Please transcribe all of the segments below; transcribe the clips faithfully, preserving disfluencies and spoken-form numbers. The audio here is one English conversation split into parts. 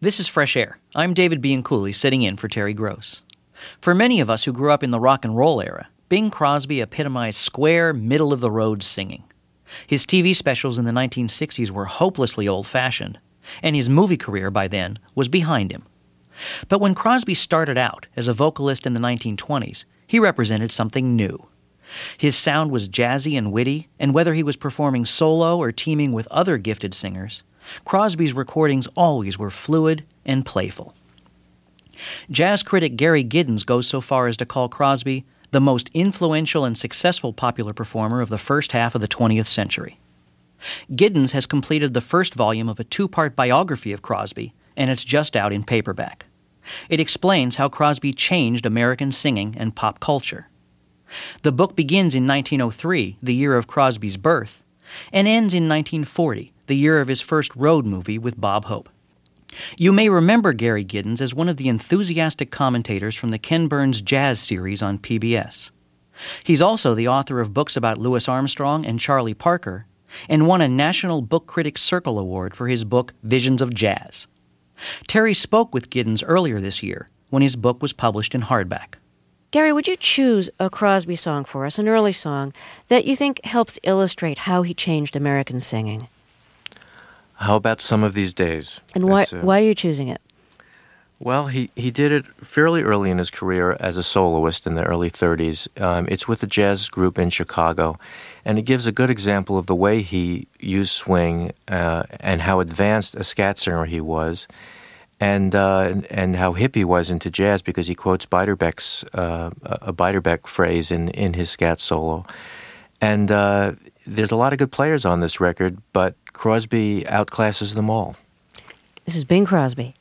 This is Fresh Air. I'm David Bianculli, sitting in for Terry Gross. For many of us who grew up in the rock and roll era, Bing Crosby epitomized square, middle-of-the-road singing. His T V specials in the nineteen sixties were hopelessly old-fashioned, and his movie career by then was behind him. But when Crosby started out as a vocalist in the nineteen twenties, he represented something new. His sound was jazzy and witty, and whether he was performing solo or teaming with other gifted singers, Crosby's recordings always were fluid and playful. Jazz critic Gary Giddens goes so far as to call Crosby the most influential and successful popular performer of the first half of the twentieth century. Giddens has completed the first volume of a two-part biography of Crosby, and it's just out in paperback. It explains how Crosby changed American singing and pop culture. The book begins in nineteen oh three, the year of Crosby's birth, and ends in nineteen forty, the year of his first road movie with Bob Hope. You may remember Gary Giddens as one of the enthusiastic commentators from the Ken Burns Jazz series on P B S. He's also the author of books about Louis Armstrong and Charlie Parker, and won a National Book Critics Circle Award for his book Visions of Jazz. Terry spoke with Giddens earlier this year when his book was published in hardback. Gary, would you choose a Crosby song for us, an early song, that you think helps illustrate how he changed American singing? How about Some of These Days? And why, uh, why are you choosing it? Well, he, he did it fairly early in his career as a soloist in the early thirties. Um, it's with a jazz group in Chicago, and it gives a good example of the way he used swing uh, and how advanced a scat singer he was, and uh, and how hip he was into jazz, because he quotes Beiderbecke's uh, a Beiderbecke phrase in, in his scat solo. And uh, there's a lot of good players on this record, but Crosby outclasses them all. This is Bing Crosby.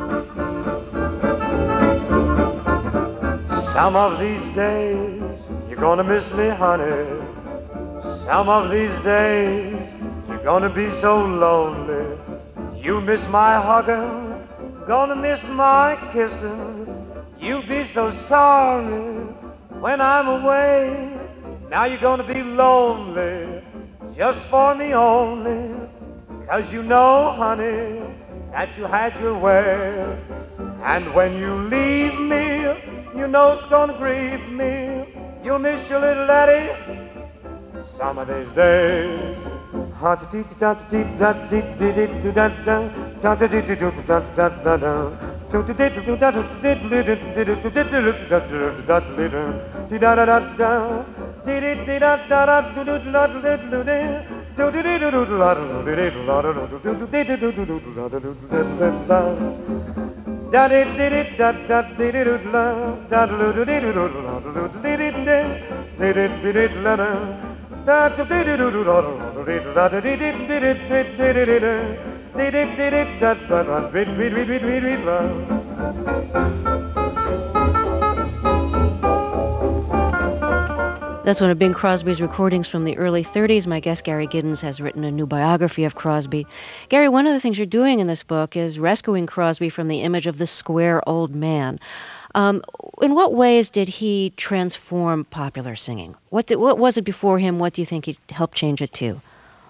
Some of these days you're gonna miss me, honey. Some of these days you're gonna be so lonely. You miss my hugging, gonna miss my kissing. You'll be so sorry when I'm away. Now you're gonna be lonely just for me only. 'Cause you know, honey, that you had your way. And when you leave me, you know it's gonna grieve me. You'll miss your little Eddie some of these days. That's one of Bing Crosby's recordings from the early thirties. My guest, Gary Giddens, has written a new biography of Crosby. Gary, one of the things you're doing in this book is rescuing Crosby from the image of the square old man. Um, in what ways did he transform popular singing? What did, what was it before him? What do you think he helped change it to?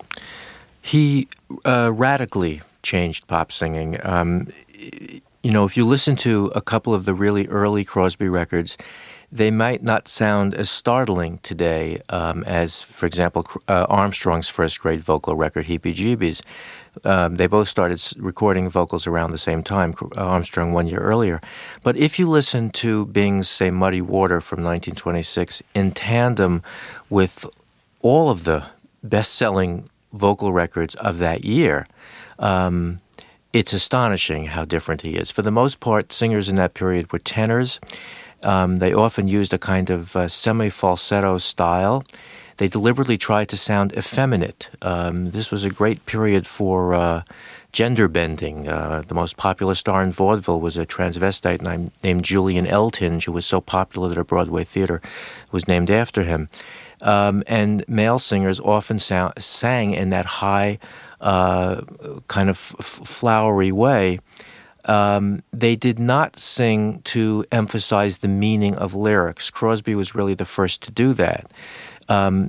He uh, radically changed pop singing. Um, you know, if you listen to a couple of the really early Crosby records, they might not sound as startling today um, as, for example, uh, Armstrong's first great vocal record, Heebie Jeebies. Um, they both started recording vocals around the same time, Armstrong one year earlier. But if you listen to Bing's, say, Muddy Water from nineteen twenty-six, in tandem with all of the best-selling vocal records of that year, um, it's astonishing how different he is. For the most part, singers in that period were tenors. Um, they often used a kind of uh, semi-falsetto style. They deliberately tried to sound effeminate. Um, this was a great period for uh, gender bending. Uh, the most popular star in vaudeville was a transvestite named, named Julian Eltinge, who was so popular that a Broadway theater was named after him. Um, and male singers often sound, sang in that high, uh, kind of f- flowery way. Um, they did not sing to emphasize the meaning of lyrics. Crosby was really the first to do that. Um,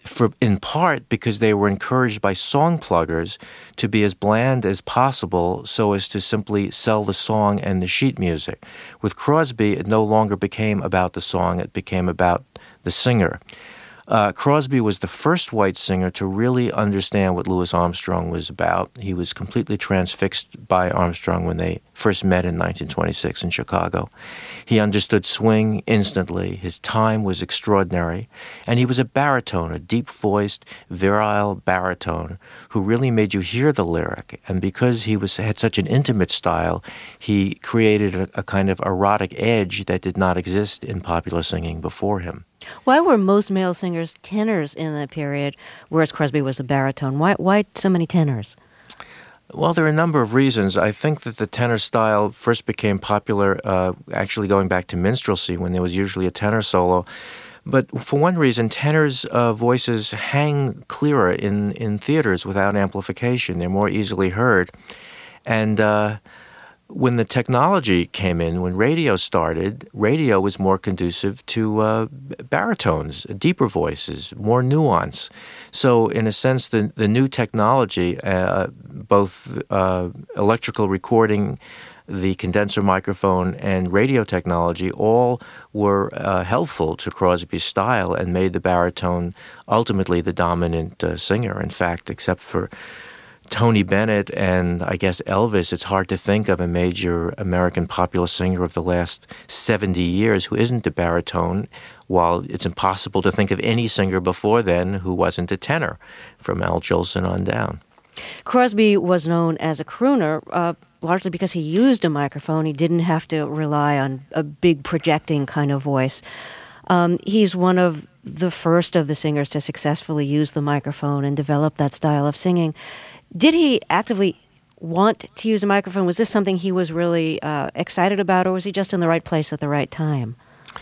for in part because they were encouraged by song pluggers to be as bland as possible so as to simply sell the song and the sheet music. With Crosby, it no longer became about the song, it became about the singer. Uh, Crosby was the first white singer to really understand what Louis Armstrong was about. He was completely transfixed by Armstrong when they first met in nineteen twenty-six in Chicago. He understood swing instantly. His time was extraordinary. And he was a baritone, a deep-voiced, virile baritone who really made you hear the lyric. And because he was had such an intimate style, he created a, a kind of erotic edge that did not exist in popular singing before him. Why were most male singers tenors in that period, whereas Crosby was a baritone? Why, why so many tenors? Well, there are a number of reasons. I think that the tenor style first became popular uh, actually going back to minstrelsy when there was usually a tenor solo. But for one reason, tenors' uh, voices hang clearer in, in theaters without amplification. They're more easily heard. And uh, when the technology came in, when radio started, radio was more conducive to uh, baritones, deeper voices, more nuance. So in a sense, the, the new technology, uh, both uh, electrical recording, the condenser microphone, and radio technology all were uh, helpful to Crosby's style and made the baritone ultimately the dominant uh, singer. In fact, except for Tony Bennett and I guess Elvis, it's hard to think of a major American popular singer of the last seventy years who isn't a baritone, while it's impossible to think of any singer before then who wasn't a tenor, from Al Jolson on down. Crosby was known as a crooner, uh, largely because he used a microphone. He didn't have to rely on a big projecting kind of voice. Um, he's one of the first of the singers to successfully use the microphone and develop that style of singing. Did he actively want to use a microphone? Was this something he was really uh, excited about, or was he just in the right place at the right time?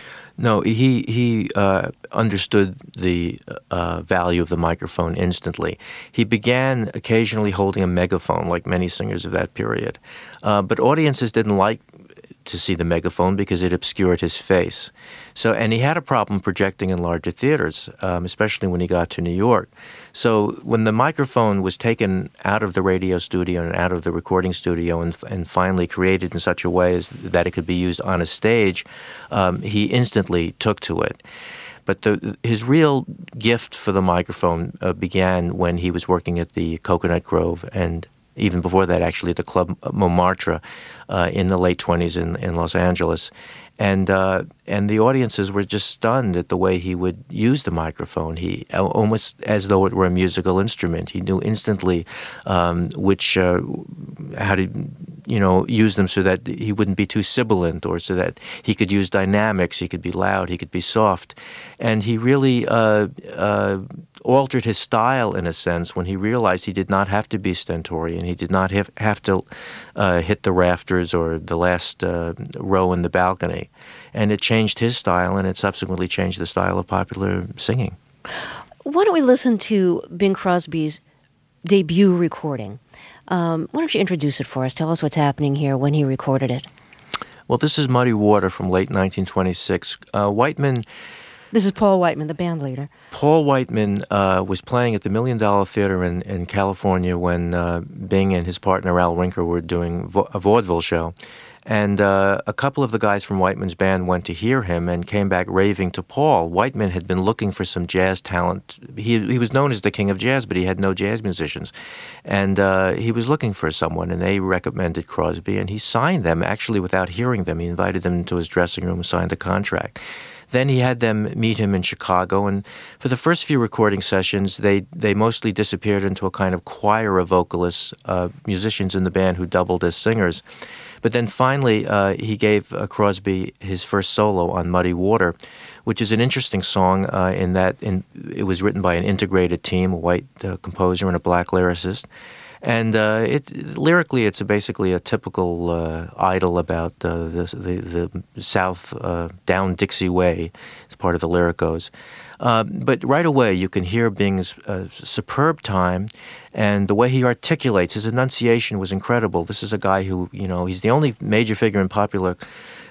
No, he he uh, understood the uh, value of the microphone instantly. He began occasionally holding a megaphone, like many singers of that period. Uh, but audiences didn't like to see the megaphone because it obscured his face. So, and he had a problem projecting in larger theaters, um, especially when he got to New York. So when the microphone was taken out of the radio studio and out of the recording studio and, and finally created in such a way as that it could be used on a stage, um, he instantly took to it. But the, his real gift for the microphone uh, began when he was working at the Coconut Grove, and even before that, actually, at the Club Montmartre uh, in the late twenties in, in Los Angeles. And uh, and the audiences were just stunned at the way he would use the microphone. He almost as though it were a musical instrument. He knew instantly um, which uh, how to you know use them so that he wouldn't be too sibilant, or so that he could use dynamics. He could be loud. He could be soft, and he really uh, uh, altered his style in a sense when he realized he did not have to be stentorian. He did not have have to uh, hit the rafters or the last uh, row in the balcony. And it changed his style, and it subsequently changed the style of popular singing. Why don't we listen to Bing Crosby's debut recording? Um, why don't you introduce it for us? Tell us what's happening here, when he recorded it. Well, this is Muddy Water from late nineteen twenty-six. Uh, Whiteman... This is Paul Whiteman, the band leader. Paul Whiteman uh, was playing at the Million Dollar Theater in, in California when uh, Bing and his partner Al Rinker were doing vo- a vaudeville show. And uh, a couple of the guys from Whiteman's band went to hear him and came back raving to Paul. Whiteman had been looking for some jazz talent. He he was known as the king of jazz, but he had no jazz musicians. And uh, he was looking for someone, and they recommended Crosby, and he signed them, actually without hearing them. He invited them into his dressing room and signed a contract. Then he had them meet him in Chicago, and for the first few recording sessions, they, they mostly disappeared into a kind of choir of vocalists, uh, musicians in the band who doubled as singers. But then finally, uh, he gave uh, Crosby his first solo on Muddy Water, which is an interesting song uh, in that in, it was written by an integrated team, a white uh, composer and a black lyricist. And uh, it lyrically, it's a basically a typical uh, idyll about uh, the, the the South uh, down Dixie way, as part of the lyric goes. Uh, but right away, you can hear Bing's uh, superb time, and the way he articulates, his enunciation was incredible. This is a guy who, you know, he's the only major figure in popular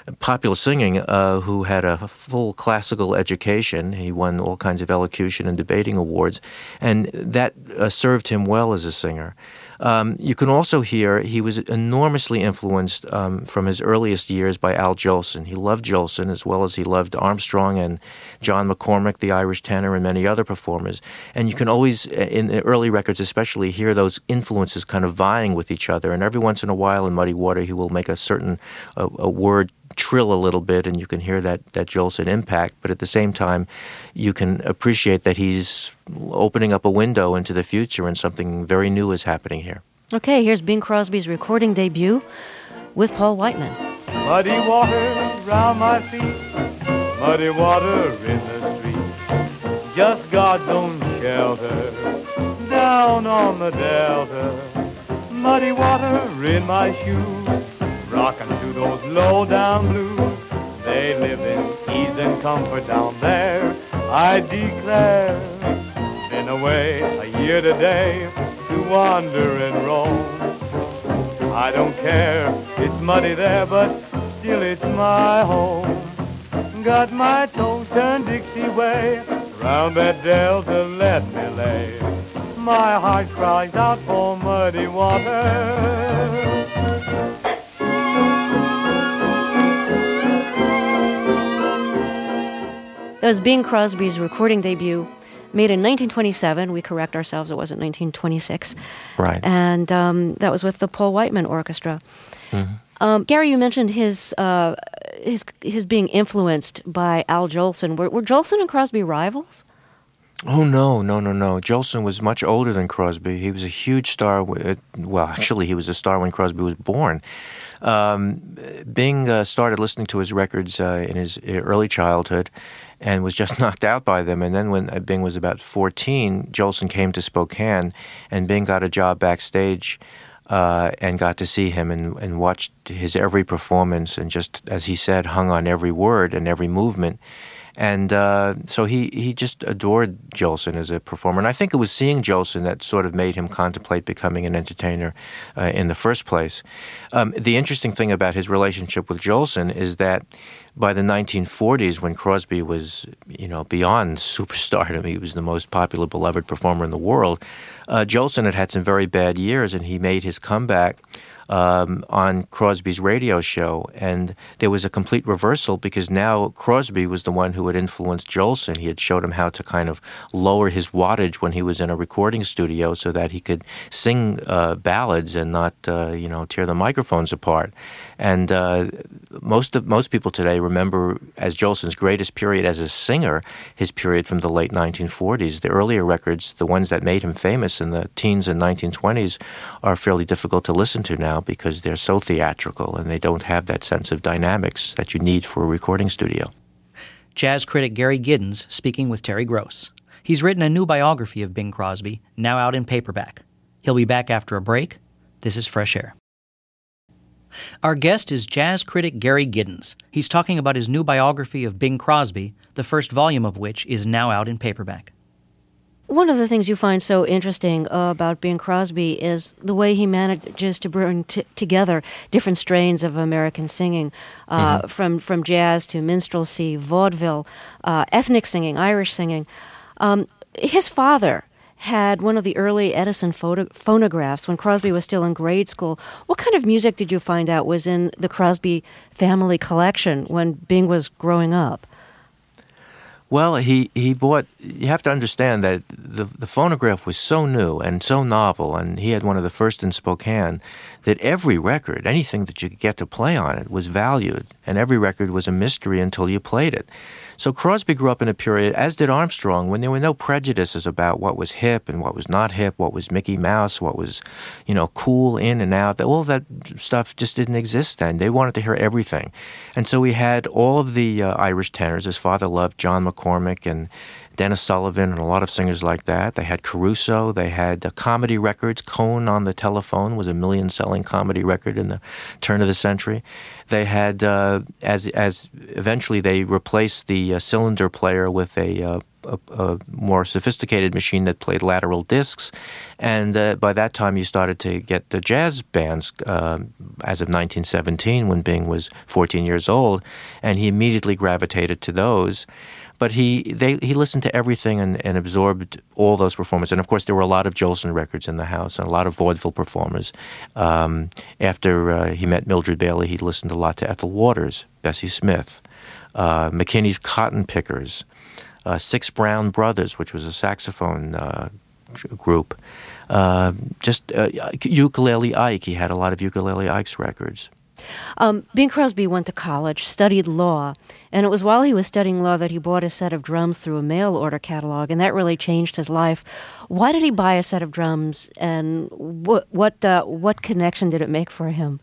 popular singing, uh, who had a full classical education. He won all kinds of elocution and debating awards, and that uh, served him well as a singer. Um, you can also hear he was enormously influenced um, from his earliest years by Al Jolson. He loved Jolson as well as he loved Armstrong and John McCormack, the Irish tenor, and many other performers. And you can always, in the early records especially, hear those influences kind of vying with each other. And every once in a while in Muddy Water, he will make a certain a, a word trill a little bit, and you can hear that, that Jolson impact. But at the same time, you can appreciate that he's opening up a window into the future and something very new is happening here. Okay, here's Bing Crosby's recording debut with Paul Whiteman. Muddy water round my feet, muddy water in the street, just God's own shelter down on the delta. Muddy water in my shoes, rockin' to those low-down blues. They live in ease and comfort down there, I declare. Been away a year today to wander and roam. I don't care, it's muddy there, but still it's my home. Got my toes turned Dixie way, round that delta let me lay. My heart cries out for muddy water. That was Bing Crosby's recording debut, made in nineteen twenty-seven. We correct ourselves, it wasn't nineteen twenty-six. Right. And um, that was with the Paul Whiteman Orchestra. Mm-hmm. Um, Gary, you mentioned his uh, his his being influenced by Al Jolson. Were, were Jolson and Crosby rivals? Oh, no, no, no, no. Jolson was much older than Crosby. He was a huge star. With, well, actually, he was a star when Crosby was born. Um, Bing uh, started listening to his records uh, in his early childhood and was just knocked out by them. And then when Bing was about fourteen, Jolson came to Spokane, and Bing got a job backstage uh, and got to see him and, and watched his every performance and just, as he said, hung on every word and every movement. And uh, so he, he just adored Jolson as a performer. And I think it was seeing Jolson that sort of made him contemplate becoming an entertainer uh, in the first place. Um, the interesting thing about his relationship with Jolson is that by the nineteen forties, when Crosby was, you know, beyond superstardom, he was the most popular, beloved performer in the world, uh, Jolson had had some very bad years, and he made his comeback Um, on Crosby's radio show, and there was a complete reversal because now Crosby was the one who had influenced Jolson. He had showed him how to kind of lower his wattage when he was in a recording studio so that he could sing uh, ballads and not, uh, you know, tear the microphones apart. And uh, most of most people today remember as Jolson's greatest period as a singer his period from the late nineteen forties. The earlier records, the ones that made him famous in the teens and nineteen twenties, are fairly difficult to listen to now because they're so theatrical and they don't have that sense of dynamics that you need for a recording studio. Jazz critic Gary Giddens speaking with Terry Gross. He's written a new biography of Bing Crosby, now out in paperback. He'll be back after a break. This is Fresh Air. Our guest is jazz critic Gary Giddens. He's talking about his new biography of Bing Crosby, the first volume of which is now out in paperback. One of the things you find so interesting uh, about Bing Crosby is the way he manages to bring t- together different strains of American singing, uh, mm-hmm. from, from jazz to minstrelsy, vaudeville, uh, ethnic singing, Irish singing. Um, his father had one of the early Edison photo- phonographs when Crosby was still in grade school. What kind of music did you find out was in the Crosby family collection when Bing was growing up? Well, he, he bought, you have to understand that the the phonograph was so new and so novel, and he had one of the first in Spokane, that every record, anything that you could get to play on it, was valued, and every record was a mystery until you played it. So Crosby grew up in a period, as did Armstrong, when there were no prejudices about what was hip and what was not hip, what was Mickey Mouse, what was, you know, cool, in and out. All that stuff just didn't exist then. They wanted to hear everything. And so we had all of the uh, Irish tenors. His father loved John McCormack and Dennis Sullivan and a lot of singers like that. They had Caruso. They had uh, comedy records. Cone on the Telephone was a million-selling comedy record in the turn of the century. They had, uh, as as eventually they replaced the uh, cylinder player with a, uh, a, a more sophisticated machine that played lateral discs. And uh, by that time, you started to get the jazz bands uh, as of nineteen seventeen, when Bing was fourteen years old, and he immediately gravitated to those. But he they, he listened to everything and, and absorbed all those performers. And, of course, there were a lot of Jolson records in the house and a lot of vaudeville performers. Um, after uh, he met Mildred Bailey, he listened a lot to Ethel Waters, Bessie Smith, uh, McKinney's Cotton Pickers, uh, Six Brown Brothers, which was a saxophone uh, group. Uh, just uh, Ukulele Ike. He had a lot of Ukulele Ike's records. Um, Bing Crosby went to college, studied law, and it was while he was studying law that he bought a set of drums through a mail order catalog, and that really changed his life. Why did he buy a set of drums, and what what uh, what connection did it make for him?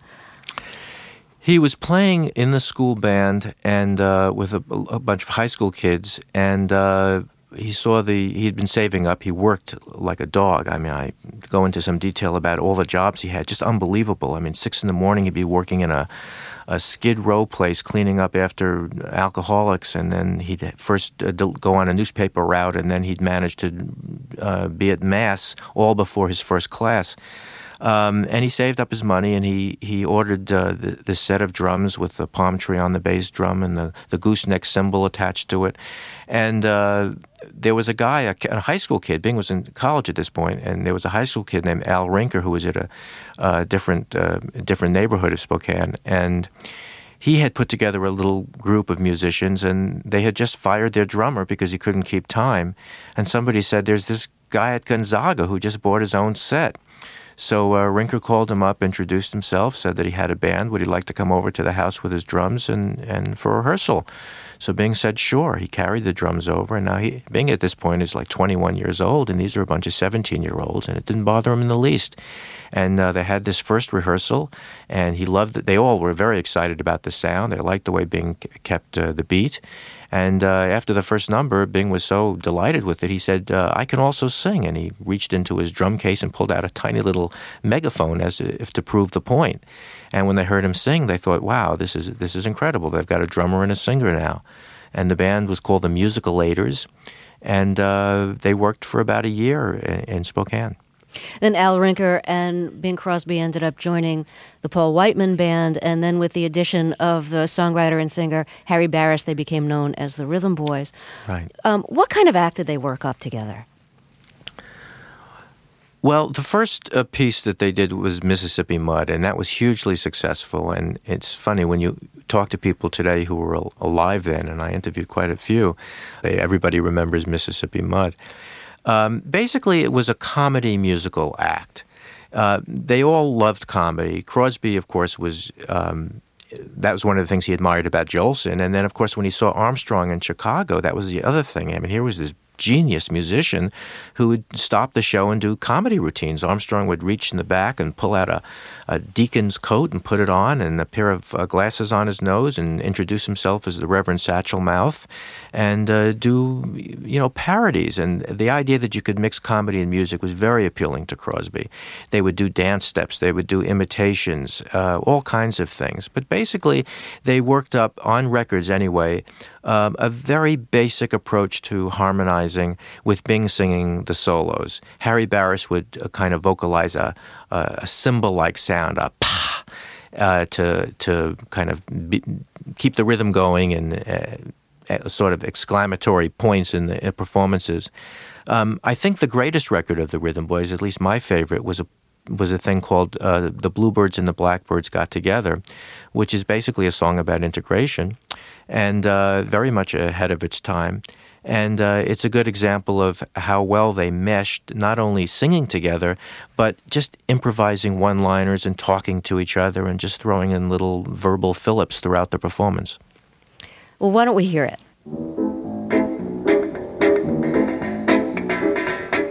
He was playing in the school band and uh, with a, a bunch of high school kids, and uh, he saw the, he'd been saving up. He worked like a dog. I mean, I go into some detail about all the jobs he had. Just unbelievable. I mean, six in the morning, he'd be working in a, a Skid Row place, cleaning up after alcoholics. And then he'd first uh, go on a newspaper route, and then he'd manage to uh, be at Mass all before his first class. Um, and he saved up his money, and he, he ordered uh, the, the set of drums with the palm tree on the bass drum and the, the gooseneck cymbal attached to it. And uh, there was a guy, a, a high school kid, Bing was in college at this point, and there was a high school kid named Al Rinker who was at a, a different, uh, different neighborhood of Spokane. And he had put together a little group of musicians, and they had just fired their drummer because he couldn't keep time. And somebody said, there's this guy at Gonzaga who just bought his own set. So uh, Rinker called him up, introduced himself, said that he had a band. Would he like to come over to the house with his drums and, and for rehearsal? So Bing said, sure. He carried the drums over, and now he, Bing at this point is like twenty-one years old, and these are a bunch of seventeen-year-olds, and it didn't bother him in the least. And uh, they had this first rehearsal, and he loved it. They all were very excited about the sound. They liked the way Bing kept uh, the beat. And uh, after the first number, Bing was so delighted with it, he said, uh, I can also sing. And he reached into his drum case and pulled out a tiny little megaphone as if to prove the point. And when they heard him sing, they thought, wow, this is this is incredible. They've got a drummer and a singer now. And the band was called the Musicalators, and uh, they worked for about a year in, in Spokane. Then Al Rinker and Bing Crosby ended up joining the Paul Whiteman Band, and then with the addition of the songwriter and singer Harry Barris, they became known as the Rhythm Boys. Right. Um, what kind of act did they work up together? Well, the first uh, piece that they did was Mississippi Mud, and that was hugely successful. And it's funny, when you talk to people today who were al- alive then, and I interviewed quite a few, they, everybody remembers Mississippi Mud. Um, basically, it was a comedy musical act. Uh, they all loved comedy. Crosby, of course, was um, that was one of the things he admired about Jolson. And then, of course, when he saw Armstrong in Chicago, that was the other thing. I mean, here was this genius musician who would stop the show and do comedy routines. Armstrong would reach in the back and pull out a, a deacon's coat and put it on, and a pair of uh, glasses on his nose, and introduce himself as the Reverend Satchel Mouth, and uh, do, you know, parodies. And the idea that you could mix comedy and music was very appealing to Crosby. They would do dance steps, they would do imitations, uh, all kinds of things. But basically, they worked up, on records anyway, um, a very basic approach to harmonizing, with Bing singing the solos. Harry Barris would uh, kind of vocalize a, a, a cymbal-like sound, a pa, uh, to to kind of be, keep the rhythm going, and uh, sort of exclamatory points in the uh, performances. Um, I think the greatest record of the Rhythm Boys, at least my favorite, was a was a thing called uh, The Bluebirds and the Blackbirds Got Together, which is basically a song about integration, and uh, very much ahead of its time. And uh, it's a good example of how well they meshed, not only singing together, but just improvising one-liners and talking to each other and just throwing in little verbal fillips throughout the performance. Well, why don't we hear it? Look at my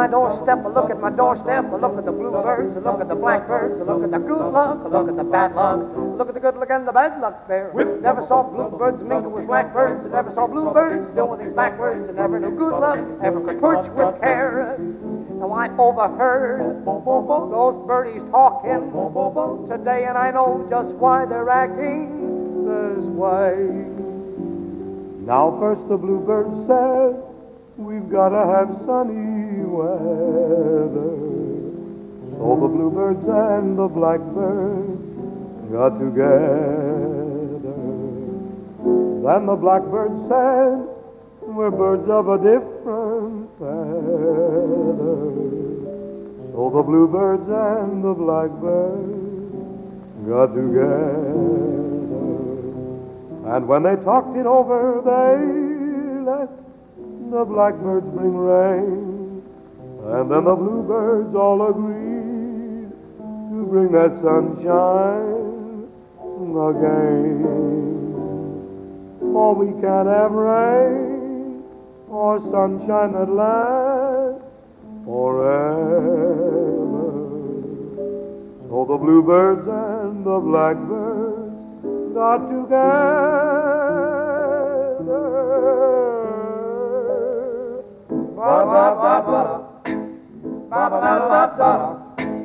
my doorstep, I look at my doorstep, I look at the bluebirds, I look at the blackbirds, I look at the good luck, I look at the bad luck, I look at the good luck and the bad luck there. Never saw bluebirds mingle with blackbirds, I never saw bluebirds doing things backwards, I never knew good luck ever could perch with care. Now I overheard those birdies talking today, and I know just why they're acting this way. Now first the bluebird said, we've got to have sunny weather. So the bluebirds and the blackbirds got together. Then the blackbird said, we're birds of a different feather. So the bluebirds and the blackbirds got together. And when they talked it over, they let the blackbirds bring rain. And then the bluebirds all agreed to bring that sunshine again. For we can't have rain or sunshine that lasts forever. So the bluebirds and the blackbirds got together. Ba-ba-ba-ba-da. Ba-ba-ba-ba-da.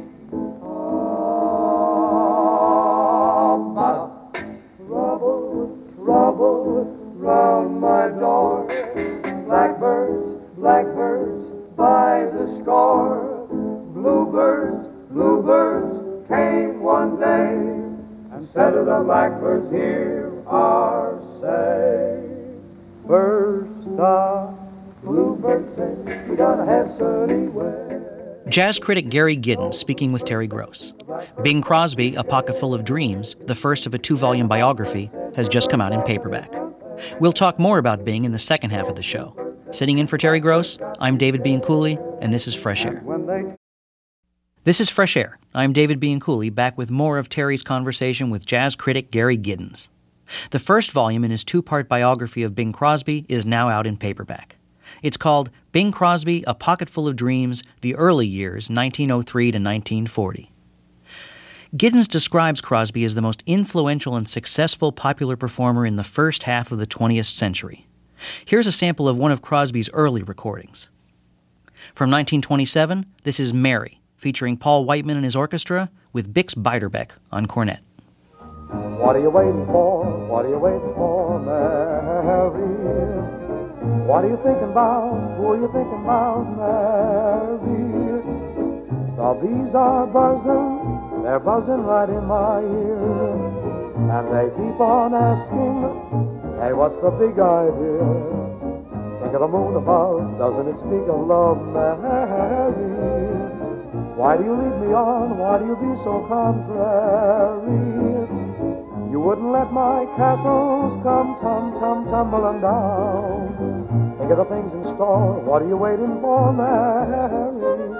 Oh, ba-da. Trouble, trouble round my door. Blackbirds, blackbirds by the score. Bluebirds, bluebirds came one day and said to the blackbirds, here are say. First the bluebirds say, we gotta have sunny weather. Jazz critic Gary Giddens speaking with Terry Gross. Bing Crosby, A Pocket Full of Dreams, the first of a two-volume biography, has just come out in paperback. We'll talk more about Bing in the second half of the show. Sitting in for Terry Gross, I'm David Bianculli, and this is Fresh Air. This is Fresh Air. I'm David Bianculli, back with more of Terry's conversation with jazz critic Gary Giddens. The first volume in his two-part biography of Bing Crosby is now out in paperback. It's called Bing Crosby, A Pocket Full of Dreams, The Early Years, nineteen oh three to nineteen forty. Giddens describes Crosby as the most influential and successful popular performer in the first half of the twentieth century. Here's a sample of one of Crosby's early recordings. From nineteen twenty-seven, this is Mary, featuring Paul Whiteman and his orchestra with Bix Beiderbecke on cornet. What are you waiting for? What are you waiting for, Mary? What are you thinking about? Who are you thinking about, Mary? The bees are buzzing, they're buzzing right in my ear, and they keep on asking, hey, what's the big idea? Think of the moon above, doesn't it speak of love, Mary? Why do you lead me on? Why do you be so contrary? You wouldn't let my castles come tum tum tumbling down. Think of the things in store. What are you waiting for, Mary?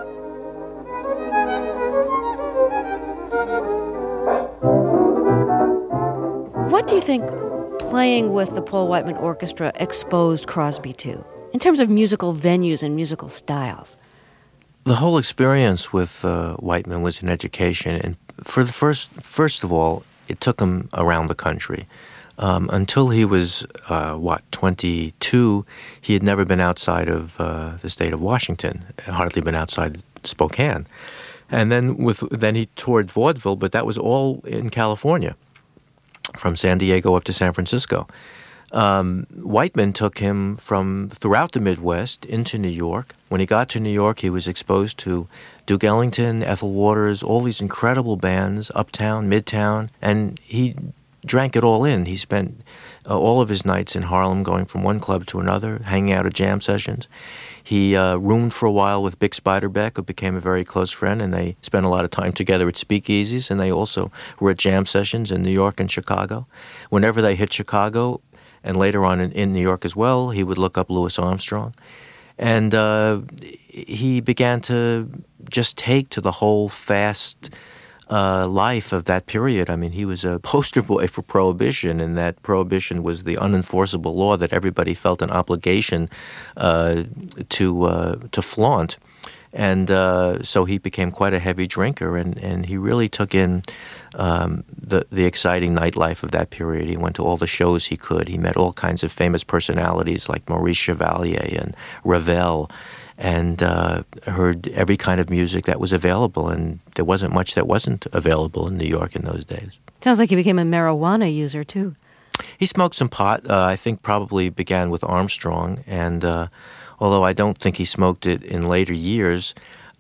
What do you think playing with the Paul Whiteman Orchestra exposed Crosby to, in terms of musical venues and musical styles? The whole experience with uh, Whiteman was an education, and for the first, first of all, it took him around the country. Um, until he was, uh, what, twenty-two, he had never been outside of uh, the state of Washington, hardly been outside Spokane. And then with then he toured vaudeville, but that was all in California, from San Diego up to San Francisco. Um, Whiteman took him from throughout the Midwest into New York. When he got to New York, he was exposed to Duke Ellington, Ethel Waters, all these incredible bands, Uptown, Midtown, and he drank it all in. He spent uh, all of his nights in Harlem going from one club to another, hanging out at jam sessions. He uh, roomed for a while with Bix Beiderbecke, who became a very close friend, and they spent a lot of time together at speakeasies, and they also were at jam sessions in New York and Chicago. Whenever they hit Chicago, and later on in, in New York as well, he would look up Louis Armstrong. And uh, he began to just take to the whole fast uh, life of that period. I mean, he was a poster boy for Prohibition, and that Prohibition was the unenforceable law that everybody felt an obligation uh, to uh, to flaunt. And uh, so he became quite a heavy drinker, and, and he really took in um, the, the exciting nightlife of that period. He went to all the shows he could. He met all kinds of famous personalities like Maurice Chevalier and Ravel, and uh, heard every kind of music that was available, and there wasn't much that wasn't available in New York in those days. Sounds like he became a marijuana user, too. He smoked some pot. Uh, I think probably began with Armstrong, and uh, although I don't think he smoked it in later years,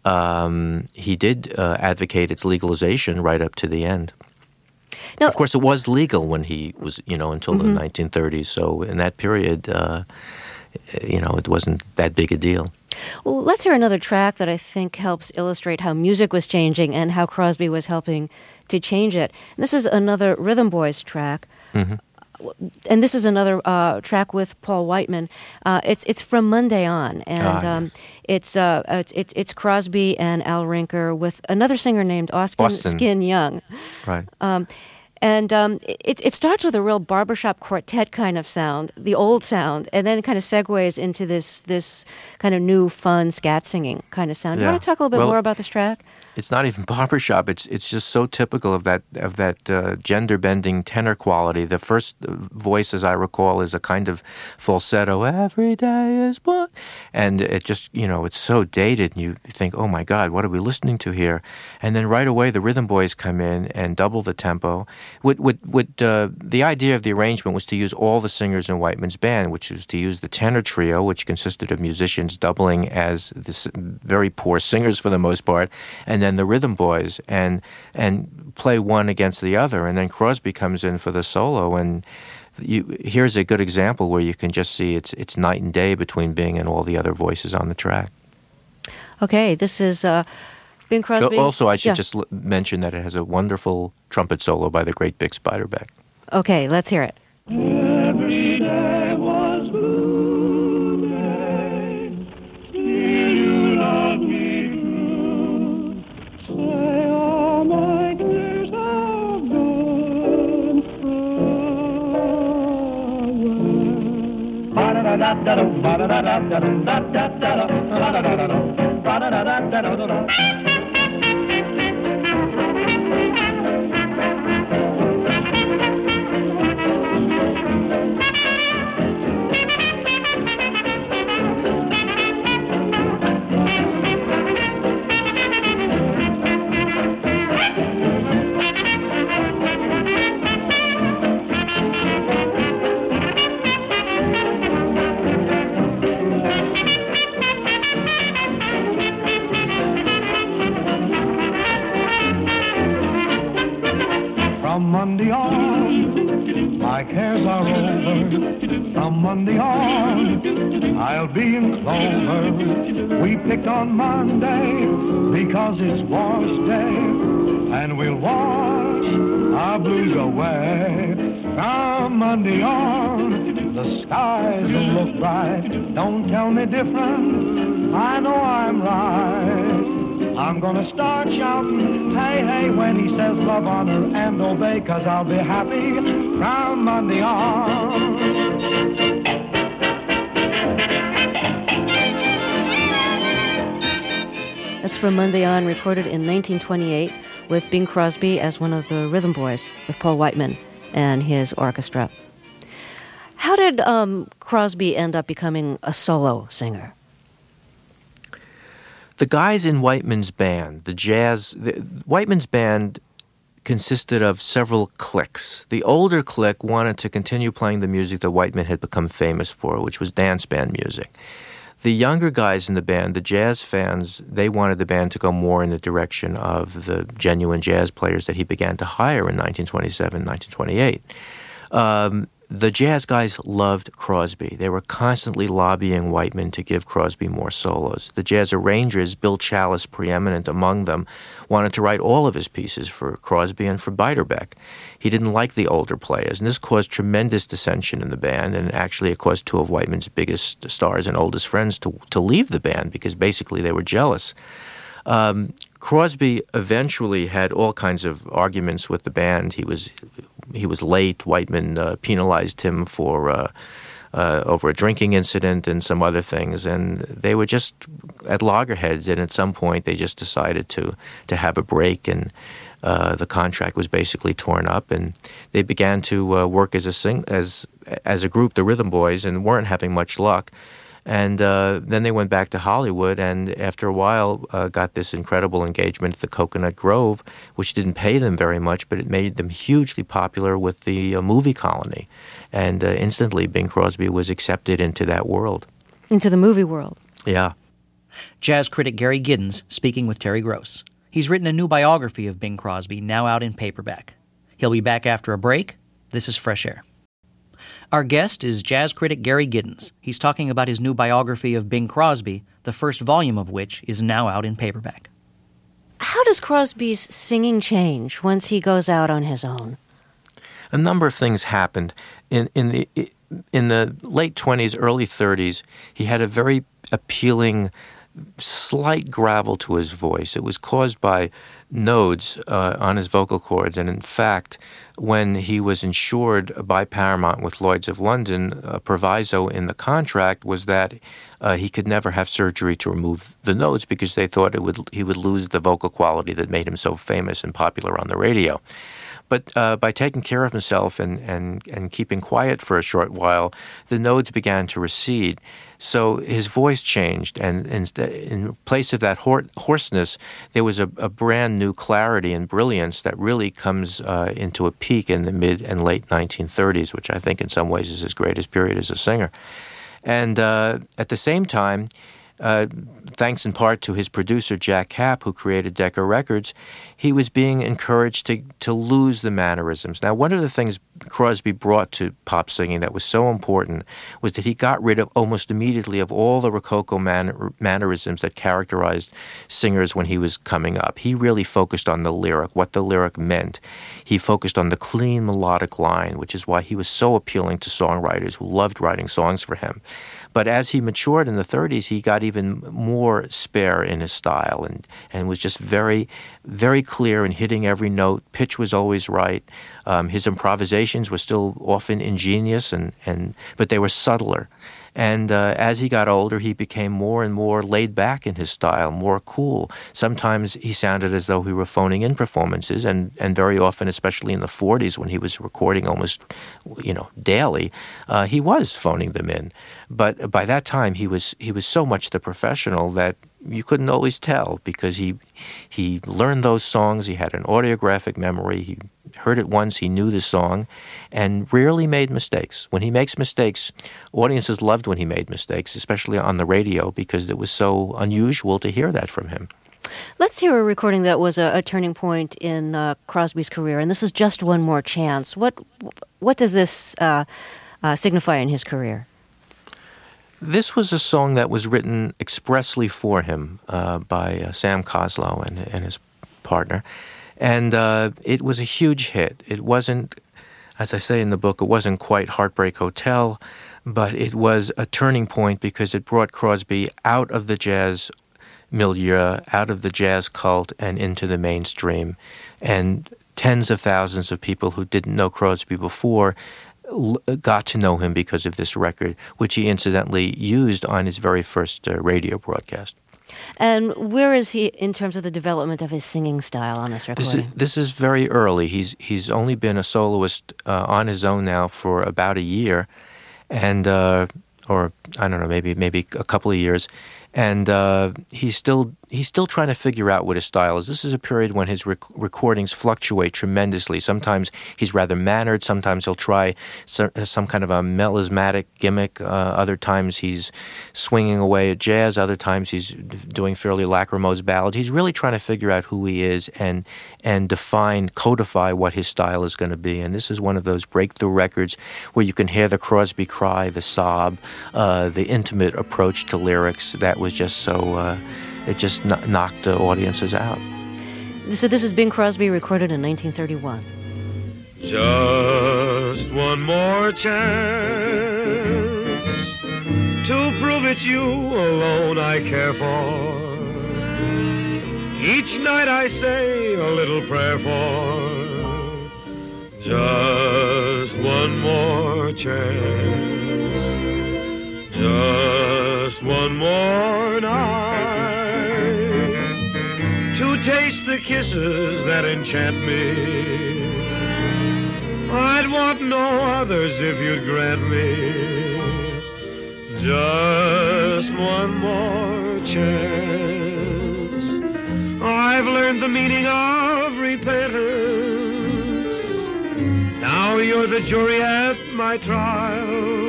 um, he did uh, advocate its legalization right up to the end. Now, of course, it was legal when he was, you know, until mm-hmm. the nineteen thirties. So in that period, uh, you know, it wasn't that big a deal. Well, let's hear another track that I think helps illustrate how music was changing and how Crosby was helping to change it. And this is another Rhythm Boys track. Mm-hmm. And this is another uh, track with Paul Whiteman. Uh, it's it's from Monday On, and ah, yes. um, it's, uh, it's it's it's Crosby and Al Rinker with another singer named Austin, Austin. Skin Young. Right. Um, and um, it it starts with a real barbershop quartet kind of sound, the old sound, and then kind of segues into this this kind of new, fun scat singing kind of sound. Yeah. You want to talk a little bit Well, more about this track? It's not even barbershop. It's it's just so typical of that of that uh, gender bending tenor quality. The first voice, as I recall, is a kind of falsetto. Every day is one, and it just you know it's so dated. And you think, oh my God, what are we listening to here? And then right away, the Rhythm Boys come in and double the tempo. What what what uh, the idea of the arrangement was to use all the singers in Whiteman's band, which was to use the tenor trio, which consisted of musicians doubling as this very poor singers for the most part, and then and the Rhythm Boys, and and play one against the other, and then Crosby comes in for the solo, and you, here's a good example where you can just see it's it's night and day between Bing and all the other voices on the track. Okay, this is uh, Bing Crosby. Also, I should yeah. just l- mention that it has a wonderful trumpet solo by the great Bix Beiderbecke. Okay, let's hear it. Every day was blue day, till you loved me true. Say all my cares have gone away. Ba-da-da-da-da-dum, ba-da-da-da-da-dum, da-da-da-da-dum, ba-da-da-da-dum, ba-da-da-da-da-dum. From Monday on, my cares are over. From Monday on, I'll be in clover. We picked on Monday because it's wash day, and we'll wash our blues away. From Monday on, the skies will look bright. Don't tell me different, I know I'm right. I'm gonna start shouting, hey, hey, when he says love, honor, and obey, 'cause I'll be happy from Monday on. That's from Monday On, recorded in nineteen twenty-eight with Bing Crosby as one of the Rhythm Boys with Paul Whiteman and his orchestra. How did um, Crosby end up becoming a solo singer? The guys in Whiteman's band, the jazz, the, Whiteman's band consisted of several cliques. The older clique wanted to continue playing the music that Whiteman had become famous for, which was dance band music. The younger guys in the band, the jazz fans, they wanted the band to go more in the direction of the genuine jazz players that he began to hire in nineteen twenty-seven, nineteen twenty-eight. Um, The jazz guys loved Crosby. They were constantly lobbying Whiteman to give Crosby more solos. The jazz arrangers, Bill Challis preeminent among them, wanted to write all of his pieces for Crosby and for Beiderbecke. He didn't like the older players, and this caused tremendous dissension in the band, and actually it caused two of Whiteman's biggest stars and oldest friends to, to leave the band because basically they were jealous. Um, Crosby eventually had all kinds of arguments with the band. He was he was late. Whiteman uh, penalized him for uh, uh, over a drinking incident and some other things. And they were just at loggerheads, and at some point they just decided to, to have a break, and uh, the contract was basically torn up, and they began to uh, work as a sing- as as a group, the Rhythm Boys, and weren't having much luck. And uh, then they went back to Hollywood, and after a while uh, got this incredible engagement at the Coconut Grove, which didn't pay them very much, but it made them hugely popular with the uh, movie colony. And uh, instantly Bing Crosby was accepted into that world. Into the movie world. Yeah. Jazz critic Gary Giddens speaking with Terry Gross. He's written a new biography of Bing Crosby, now out in paperback. He'll be back after a break. This is Fresh Air. Our guest is jazz critic Gary Giddens. He's talking about his new biography of Bing Crosby, the first volume of which is now out in paperback. How does Crosby's singing change once he goes out on his own? A number of things happened. In in the in the late twenties, early thirties, he had a very appealing, slight gravel to his voice. It was caused by nodes uh, on his vocal cords, and in fact, when he was insured by Paramount with Lloyd's of London, a proviso in the contract was that uh, he could never have surgery to remove the nodes because they thought it would he would lose the vocal quality that made him so famous and popular on the radio. But uh, by taking care of himself and, and, and keeping quiet for a short while, the nodes began to recede. So his voice changed, and instead, in place of that hor- hoarseness, there was a, a brand new clarity and brilliance that really comes uh, into a peak in the mid and late nineteen thirties, which I think in some ways is his greatest period as a singer. And uh, at the same time, Uh, thanks in part to his producer, Jack Kapp, who created Decca Records, he was being encouraged to, to lose the mannerisms. Now, one of the things Crosby brought to pop singing that was so important was that he got rid of almost immediately of all the Rococo man- mannerisms that characterized singers when he was coming up. He really focused on the lyric, what the lyric meant. He focused on the clean melodic line, which is why he was so appealing to songwriters who loved writing songs for him. But as he matured in the thirties, he got even more spare in his style and, and was just very, very clear in hitting every note. Pitch was always right. Um, his improvisations were still often ingenious, and, and but they were subtler. And uh, as he got older, he became more and more laid back in his style, more cool. Sometimes he sounded as though he were phoning in performances, and, and very often, especially in the forties when he was recording almost, you know, daily, uh, he was phoning them in. But by that time, he was he was so much the professional that you couldn't always tell, because he he learned those songs. He had an audiographic memory. He heard it once. He knew the song, and rarely made mistakes. When he makes mistakes, audiences loved when he made mistakes, especially on the radio, because it was so unusual to hear that from him. Let's hear a recording that was a, a turning point in uh, Crosby's career, and this is Just One More Chance. What what does this uh, uh, signify in his career? This was a song that was written expressly for him uh, by uh, Sam Coslow and, and his partner. And uh, it was a huge hit. It wasn't, as I say in the book, it wasn't quite Heartbreak Hotel, but it was a turning point because it brought Crosby out of the jazz milieu, out of the jazz cult, and into the mainstream. And tens of thousands of people who didn't know Crosby before got to know him because of this record, which he incidentally used on his very first uh, radio broadcast. And where is he in terms of the development of his singing style on this recording? This is, this is very early. He's he's only been a soloist uh, on his own now for about a year, and uh, or I don't know, maybe maybe a couple of years, and uh, he's still he's still trying to figure out what his style is. This is a period when his rec- recordings fluctuate tremendously. Sometimes he's rather mannered. Sometimes he'll try some, some kind of a melismatic gimmick. Uh, other times he's swinging away at jazz. Other times he's doing fairly lachrymose ballads. He's really trying to figure out who he is and and define, codify what his style is going to be. And this is one of those breakthrough records where you can hear the Crosby cry, the sob, uh, the intimate approach to lyrics that was just so... Uh, It just kn- knocked uh, audiences out. So this is Bing Crosby, recorded in nineteen thirty-one. Just one more chance to prove it's you alone I care for. Each night I say a little prayer for just one more chance. taste the kisses that enchant me. I'd want no others if you'd grant me just one more chance. I've learned the meaning of repentance. Now you're the jury at my trial.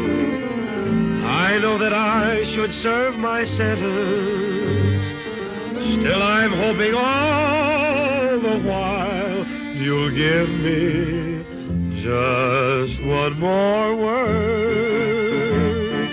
I know that I should serve my sentence. Still I'm hoping all the while you'll give me just one more word.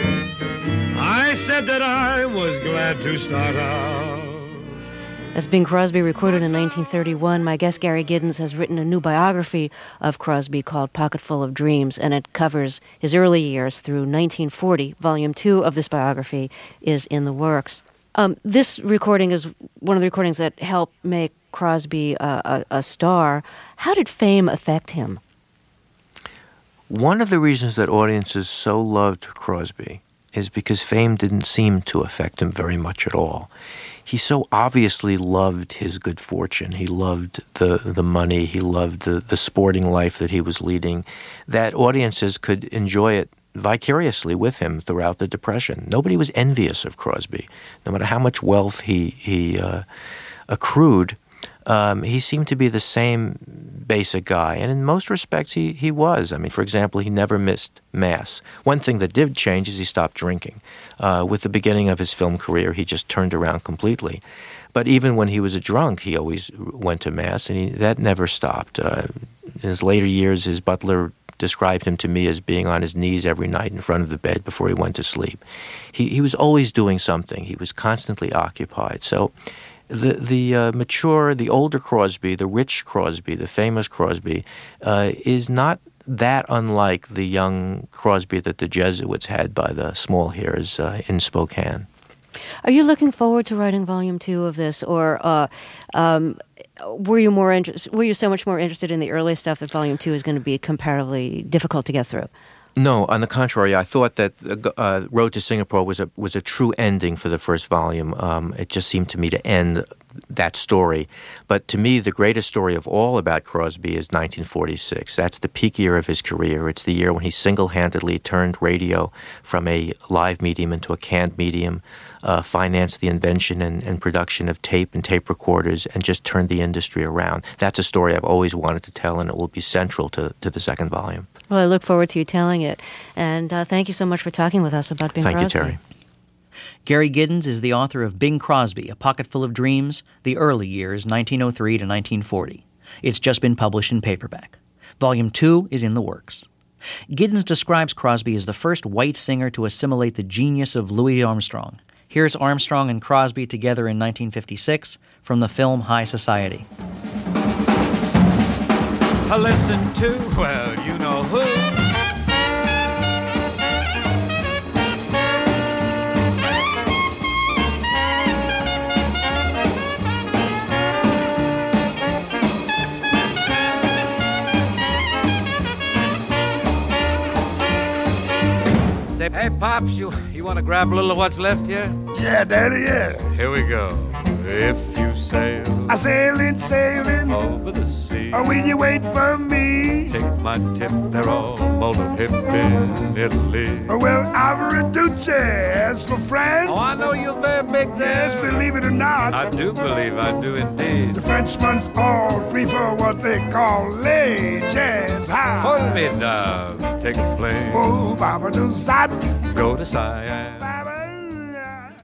I said that I was glad to start out. As Bing Crosby recorded in nineteen thirty-one, my guest Gary Giddens has written a new biography of Crosby called Pocketful of Dreams, and it covers his early years through nineteen forty. Volume two of this biography is in the works. Um, this recording is one of the recordings that helped make Crosby uh, a, a star. How did fame affect him? One of the reasons that audiences so loved Crosby is because fame didn't seem to affect him very much at all. He so obviously loved his good fortune. He loved the, the money. He loved the, the sporting life that he was leading, that audiences could enjoy it vicariously with him throughout the Depression. Nobody was envious of Crosby. No matter how much wealth he, he uh, accrued, um, he seemed to be the same basic guy. And in most respects, he, he was. I mean, for example, he never missed Mass. One thing that did change is he stopped drinking. Uh, with the beginning of his film career, he just turned around completely. But even when he was a drunk, he always went to Mass, and he, that never stopped. Uh, in his later years, his butler described him to me as being on his knees every night in front of the bed before he went to sleep. He, he was always doing something. He was constantly occupied. So the the uh, mature, the older Crosby, the rich Crosby, the famous Crosby, uh, is not that unlike the young Crosby that the Jesuits had by the Small Hares uh, in Spokane. Are you looking forward to writing volume two of this, or uh, um, were you more interest, Were you so much more interested in the early stuff that volume two is going to be comparatively difficult to get through? No, on the contrary, I thought that uh, Road to Singapore was a was a true ending for the first volume. Um, it just seemed to me to end that story. But to me, the greatest story of all about Crosby is nineteen forty-six. That's the peak year of his career. It's the year when he single-handedly turned radio from a live medium into a canned medium, uh, financed the invention and, and production of tape and tape recorders, and just turned the industry around. That's a story I've always wanted to tell, and it will be central to, to the second volume. Well, I look forward to you telling it. And uh, thank you so much for talking with us about Bing Crosby. Crosby. Thank you, Terry. Gary Giddens is the author of Bing Crosby, A Pocketful of Dreams, The Early Years, nineteen oh three to nineteen forty. It's just been published in paperback. Volume two is in the works. Giddens describes Crosby as the first white singer to assimilate the genius of Louis Armstrong. Here's Armstrong and Crosby together in nineteen fifty-six from the film High Society. I listen to, well, you know who. Say, hey, Pops, you, you want to grab a little of what's left here? Yeah, Daddy, yeah. Here we go. If you sail, I sailing, sailing over the sea, or will you wait for me? Take my tip, they're all molto hip in Italy. Oh, well, I've reduces for France. Oh, I know you're very big there. Yes, believe it or not, I do believe I do indeed. the Frenchmen's all prefer what they call les jazz high. Formidable, take a plane, Oh, Baba do side. go to Siam.